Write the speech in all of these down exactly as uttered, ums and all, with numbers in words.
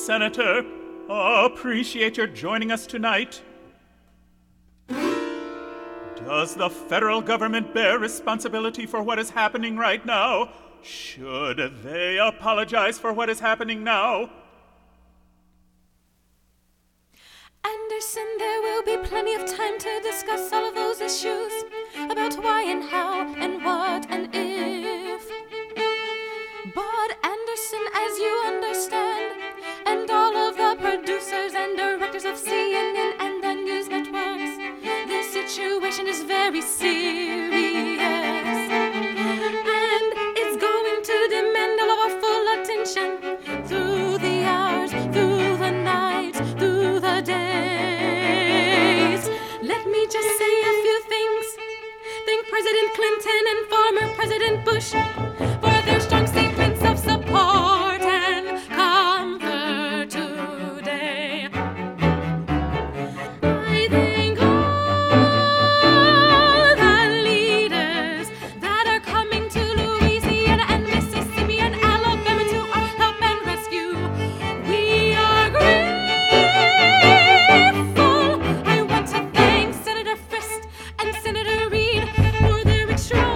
Senator. Appreciate your joining us tonight. Does the federal government bear responsibility for what is happening right now? Should they apologize for what is happening now? Anderson, there will be plenty of time to discuss all of those issues about why and how and what and if. But Anderson, as you understand, and all of the producers and directors of C N N and the news networks, this situation is very serious. And it's going to demand all of our full attention through the hours, through the nights, through the days. Let me just say a few things. Thank President Clinton and former President Bush for their strong statements of support and comfort today. I thank all the leaders that are coming to Louisiana and Mississippi and Alabama to our help and rescue. We are grateful. I want to thank Senator Frist and Senator Reid for their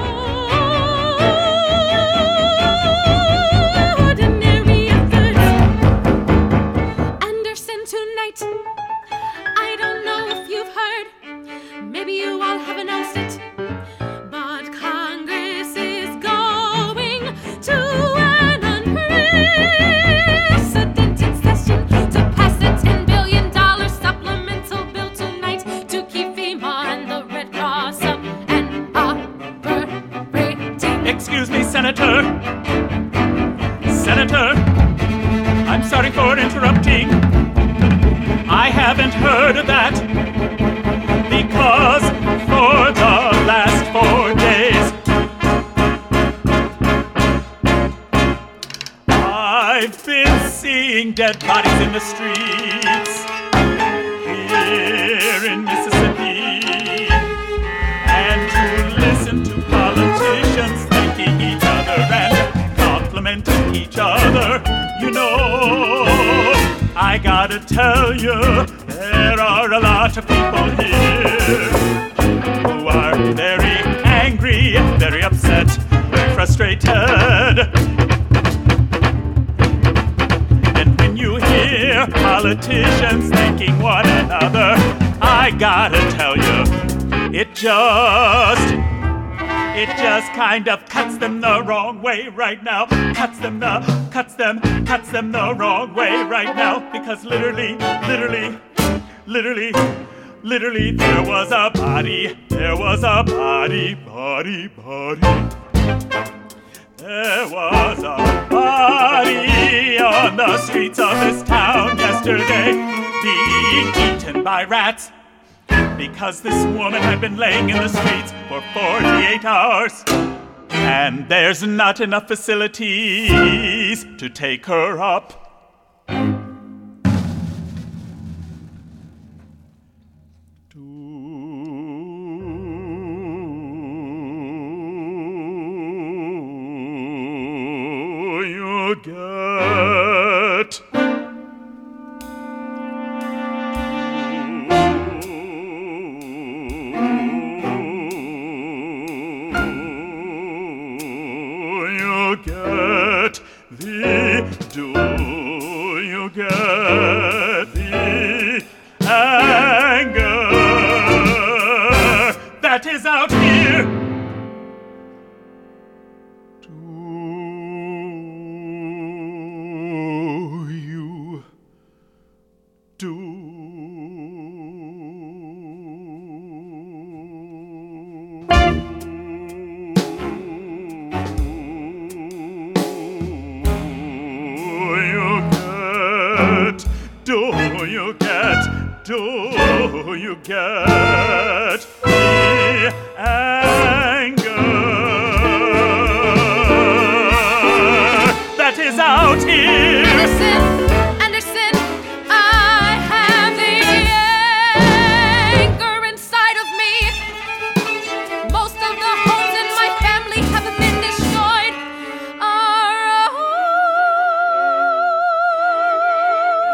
extraordinary efforts. Anderson, tonight, I don't know if you've heard, maybe you all have announced it, but Congress is going to an unprecedented session to pass a ten billion dollars supplemental bill tonight to keep FEMA and the Red Cross up and operating. Excuse me, Senator. Senator, I'm sorry for interrupting. I haven't heard of that because for the last four days I've been seeing dead bodies in the streets here in Mississippi, and to listen to politicians thanking each other and complimenting each other. You know, I gotta tell you, there are a lot of people here who are very angry, very upset, very frustrated. And when you hear politicians thanking one another, I gotta tell you, it just, it just kind of cuts them the wrong way right now. Cuts them the, cuts them, cuts them the wrong way right now. Because literally, literally, literally, literally, there was a body, there was a body, body, body. There was a body on the streets of this town yesterday, being eaten by rats, because this woman had been laying in the streets for forty-eight hours, and there's not enough facilities to take her up. Do you get? Get the, do you get the anger that is out here? Do you, do Do you get, do you get the anger that is out here? Anderson, Anderson, I have the anger inside of me. Most of the homes in my family have been destroyed. Our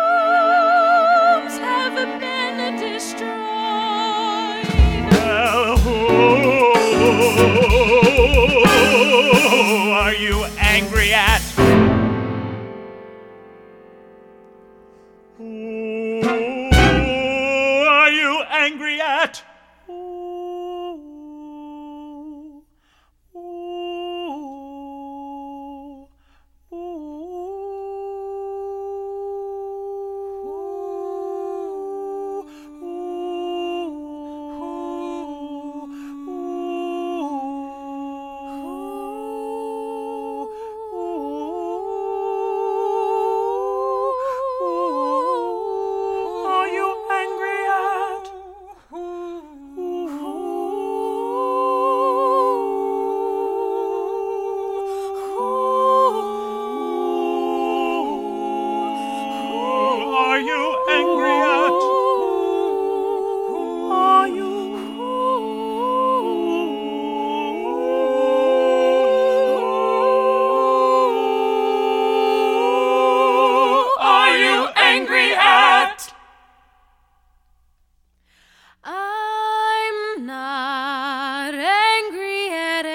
are you angry at? Who are you angry at? I'm not angry at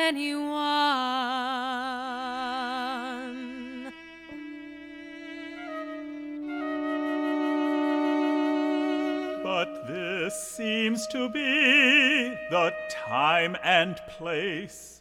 anyone. But this seems to be the time and place